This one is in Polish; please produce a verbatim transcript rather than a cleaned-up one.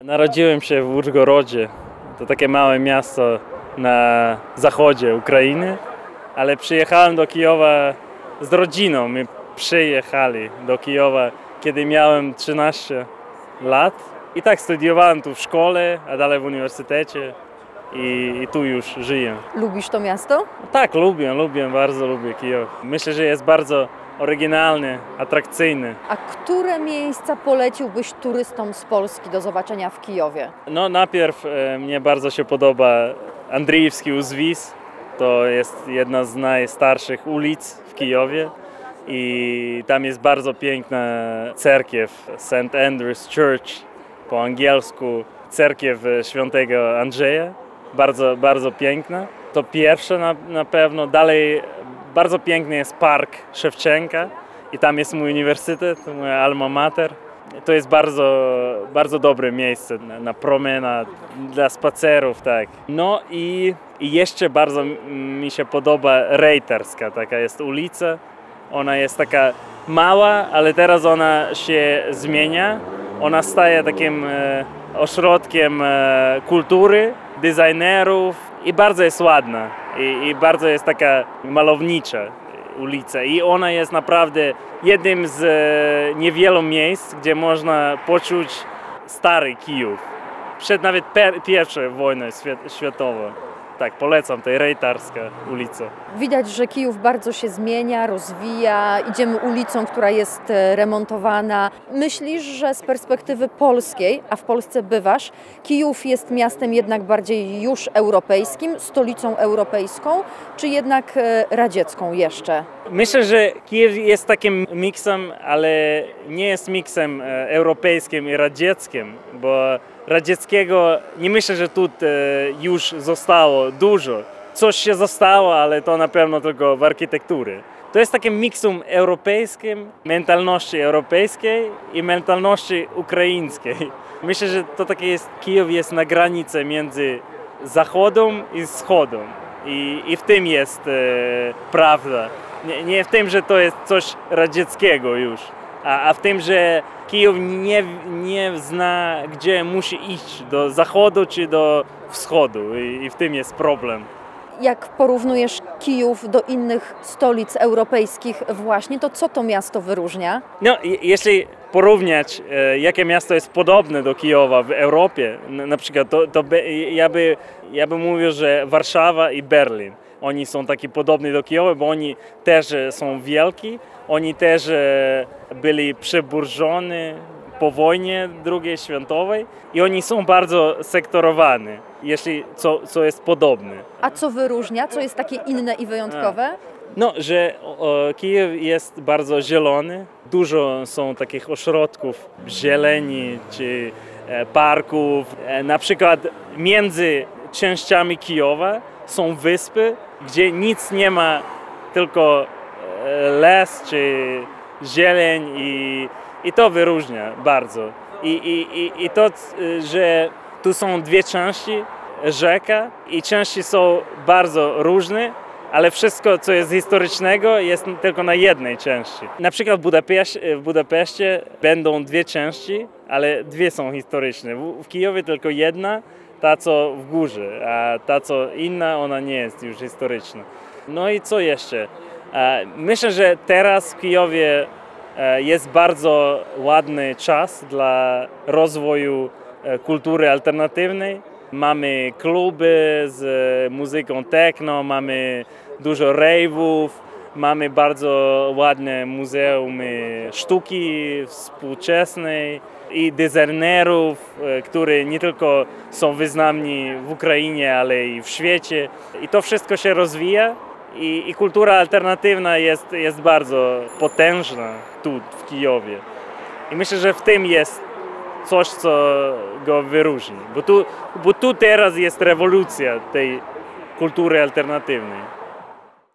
Narodziłem się w Użgorodzie. To takie małe miasto na zachodzie Ukrainy, ale przyjechałem do Kijowa z rodziną. My przyjechali do Kijowa, kiedy miałem trzynaście lat. I tak studiowałem tu w szkole, a dalej w uniwersytecie i, i tu już żyję. Lubisz to miasto? Tak, lubię, lubię, bardzo lubię Kijów. Myślę, że jest bardzo oryginalny, atrakcyjny. A które miejsca poleciłbyś turystom z Polski do zobaczenia w Kijowie? No najpierw e, mnie bardzo się podoba Andriiwski Uзвіз. To jest jedna z najstarszych ulic w Kijowie i tam jest bardzo piękna cerkiew, Saint Andrew's Church po angielsku, cerkiew świętego Andrzeja. Bardzo, bardzo piękna. To pierwsze na, na pewno. Dalej bardzo piękny jest park Szewczenka i tam jest mój uniwersytet, moja alma mater. To jest bardzo, bardzo dobre miejsce na, na promenad, dla spacerów, tak. No i, i jeszcze bardzo mi się podoba Rejterska, taka jest ulica. Ona jest taka mała, ale teraz ona się zmienia. Ona staje takim e, ośrodkiem e, kultury, designerów i bardzo jest ładna. I, i bardzo jest taka malownicza ulica. I ona jest naprawdę jednym z e, niewielu miejsc, gdzie można poczuć stary Kijów. Przed nawet per, pierwszą wojną światową. Tak, polecam, to jest Rejterska ulica. Widać, że Kijów bardzo się zmienia, rozwija. Idziemy ulicą, która jest remontowana. Myślisz, że z perspektywy polskiej, a w Polsce bywasz, Kijów jest miastem jednak bardziej już europejskim, stolicą europejską, czy jednak radziecką jeszcze? Myślę, że Kijów jest takim miksem, ale nie jest miksem europejskim i radzieckim, bo radzieckiego nie myślę, że tu już zostało dużo. Coś się zostało, ale to na pewno tylko w architekturze. To jest takim miksem europejskim, mentalności europejskiej i mentalności ukraińskiej. Myślę, że to takie jest, Kijów jest na granicy między zachodem i wschodem. I, i w tym jest e, prawda. Nie, nie w tym, że to jest coś radzieckiego już, a, a w tym, że Kijów nie, nie zna, gdzie musi iść, do zachodu czy do wschodu i, i w tym jest problem. Jak porównujesz Kijów do innych stolic europejskich właśnie, to co to miasto wyróżnia? No, jeśli porównać, e, jakie miasto jest podobne do Kijowa w Europie, na, na przykład, to, to by, ja, by, ja bym mówił, że Warszawa i Berlin. Oni są taki podobni do Kijowa, bo oni też są wielki, oni też byli przeburzeni po wojnie drugiej światowej i oni są bardzo sektorowani, jeśli co, co jest podobne. A co wyróżnia? Co jest takie inne i wyjątkowe? A. No, że o, Kijów jest bardzo zielony, dużo są takich ośrodków zieleni czy e, parków. E, na przykład między częściami Kijowa są wyspy, gdzie nic nie ma, tylko les czy zieleń i, i to wyróżnia bardzo. I, i, i, i to, że tu są dwie części, rzeka i części są bardzo różne, ale wszystko, co jest historycznego, jest tylko na jednej części. Na przykład w Budapeszcie, w Budapeszcie będą dwie części, ale dwie są historyczne. W, w Kijowie tylko jedna, ta co w górze, a ta co inna, ona nie jest już historyczna. No i co jeszcze? Myślę, że teraz w Kijowie jest bardzo ładny czas dla rozwoju kultury alternatywnej. Mamy kluby z muzyką techno, mamy dużo rave'ów, mamy bardzo ładne muzeum sztuki współczesnej i designerów, którzy nie tylko są wyznani w Ukrainie, ale i w świecie. I to wszystko się rozwija i, i kultura alternatywna jest, jest bardzo potężna tu w Kijowie. I myślę, że w tym jest coś, co go wyróżni, bo tu, bo tu teraz jest rewolucja tej kultury alternatywnej.